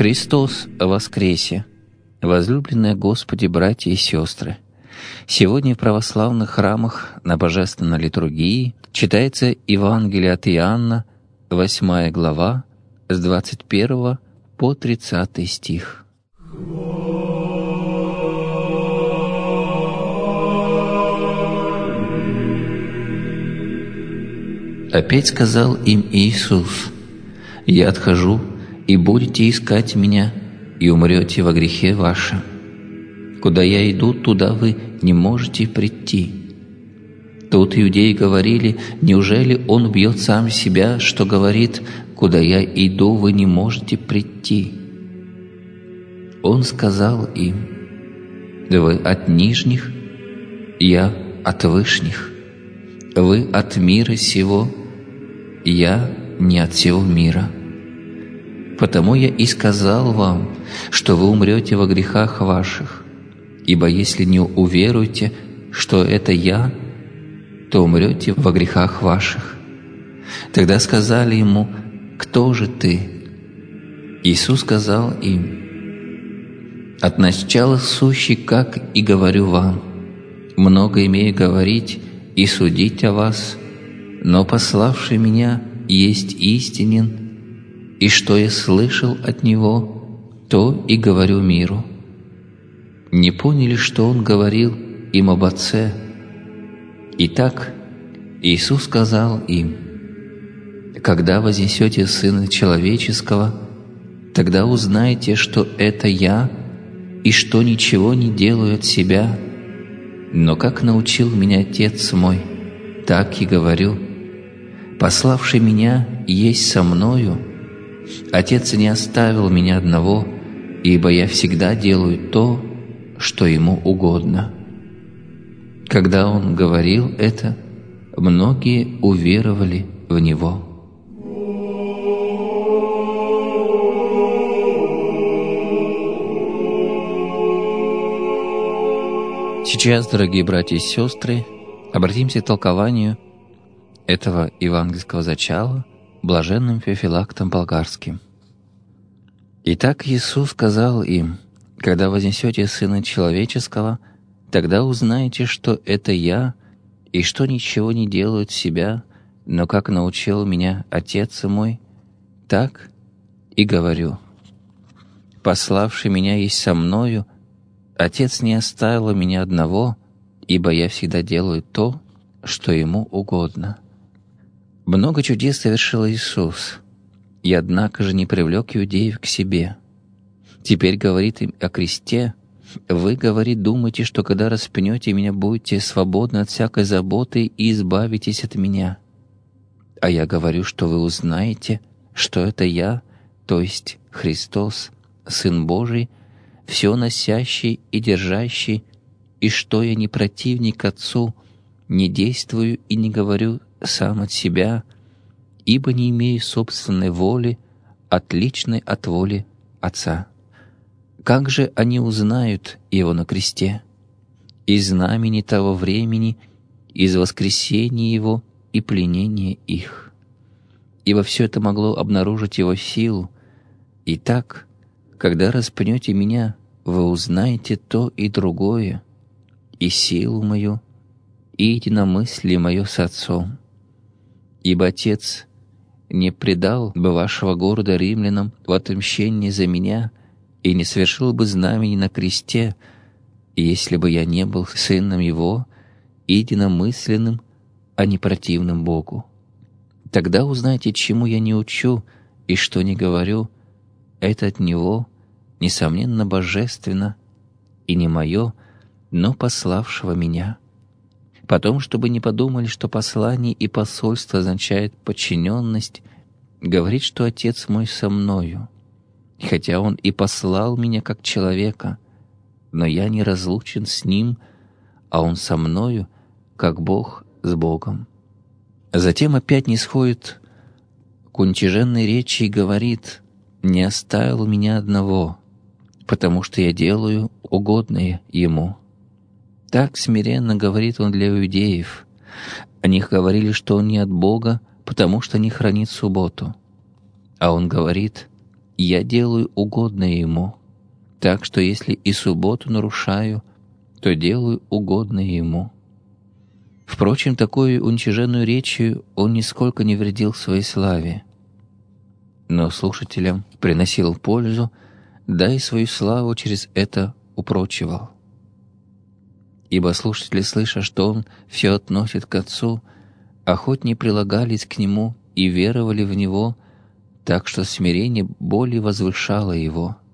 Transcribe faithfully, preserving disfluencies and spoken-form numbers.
Христос воскресе! Возлюбленные Господи, братья и сестры! Сегодня в православных храмах на Божественной литургии читается Евангелие от Иоанна, восьмая глава, с двадцать первого по тридцатый стих. Опять сказал им Иисус: «Я отхожу, и будете искать Меня, и умрете во грехе вашем. Куда Я иду, туда вы не можете прийти». Тут иудеи говорили: «Неужели Он убьет сам себя, что говорит: куда Я иду, вы не можете прийти?» Он сказал им: «Вы от нижних, Я от вышних. Вы от мира сего, Я не от сего мира. Потому Я и сказал вам, что вы умрете во грехах ваших. Ибо если не уверуете, что это Я, то умрете во грехах ваших». Тогда сказали Ему: «Кто же Ты?» Иисус сказал им: «От начала сущий, как и говорю вам. Много имею говорить и судить о вас, но пославший Меня есть истинен, и что я слышал от Него, то и говорю миру». Не поняли, что Он говорил им об Отце. Итак, Иисус сказал им: «Когда вознесете Сына Человеческого, тогда узнаете, что это Я, и что ничего не делаю от себя, но как научил Меня Отец Мой, так и говорю. Пославший Меня есть со Мною. Отец не оставил Меня одного, ибо Я всегда делаю то, что Ему угодно». Когда Он говорил это, многие уверовали в Него. Сейчас, дорогие братья и сестры, обратимся к толкованию этого евангельского зачала блаженным Феофилактом Болгарским. «Итак, Иисус сказал им: когда вознесете Сына Человеческого, тогда узнаете, что это Я, и что ничего не делаю от себя, но как научил Меня Отец Мой, так и говорю. Пославший Меня есть со Мною. Отец не оставил Меня одного, ибо Я всегда делаю то, что Ему угодно». Много чудес совершил Иисус, и однако же не привлек иудеев к себе. Теперь говорит им о кресте: «Вы, говорит, думаете, что когда распнете Меня, будете свободны от всякой заботы и избавитесь от Меня. А Я говорю, что вы узнаете, что это Я, то есть Христос, Сын Божий, все носящий и держащий, и что Я не противник Отцу, не действую и не говорю сам от себя, ибо не имею собственной воли, отличной от воли Отца». Как же они узнают Его на кресте? Из знамени того времени, из воскресения Его и пленения их. Ибо все это могло обнаружить Его силу. Итак, когда распнете Меня, вы узнаете то и другое, и силу Мою, и единомыслие Мое с Отцом. Ибо Отец не предал бы вашего города римлянам в отмщении за Меня, и не совершил бы знамени на кресте, если бы Я не был Сыном Его, единомысленным, а не противным Богу. Тогда узнаете, чему Я не учу и что не говорю. Это от Него, несомненно, божественно, и не мое, но пославшего Меня. Потом, чтобы не подумали, что послание и посольство означает подчиненность, говорит, что Отец Мой со Мною. Хотя Он и послал Меня как человека, но Я не разлучен с Ним, а Он со Мною, как Бог с Богом». Затем опять нисходит к уничиженной речи и говорит: «Не оставил Меня одного, потому что Я делаю угодное Ему». Так смиренно говорит Он для иудеев. О них говорили, что Он не от Бога, потому что не хранит субботу. А Он говорит: я делаю угодное Ему, так что если и субботу нарушаю, то делаю угодное Ему». Впрочем, такой уничиженную речью он нисколько не вредил своей славе, но слушателям приносил пользу, да и свою славу через это упрочивал. Ибо слушатели, слыша, что он все относит к Отцу, охотнее прилагались к Нему и веровали в Него, так что смирение более возвышало его.